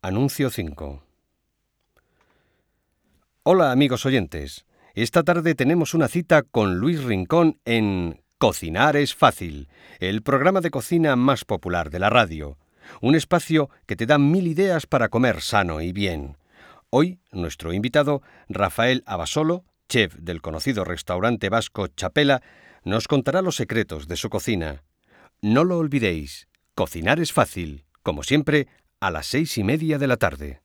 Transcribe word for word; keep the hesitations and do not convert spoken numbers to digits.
Anuncio cinco. Hola amigos oyentes, esta tarde tenemos una cita con Luis Rincón en Cocinar es fácil, el programa de cocina más popular de la radio, un espacio que te da mil ideas para comer sano y bien. Hoy, nuestro invitado, Rafael Abasolo, chef del conocido restaurante vasco Txapela, nos contará los secretos de su cocina. No lo olvidéis, Cocinar es fácil, como siempre, a las seis y media de la tarde.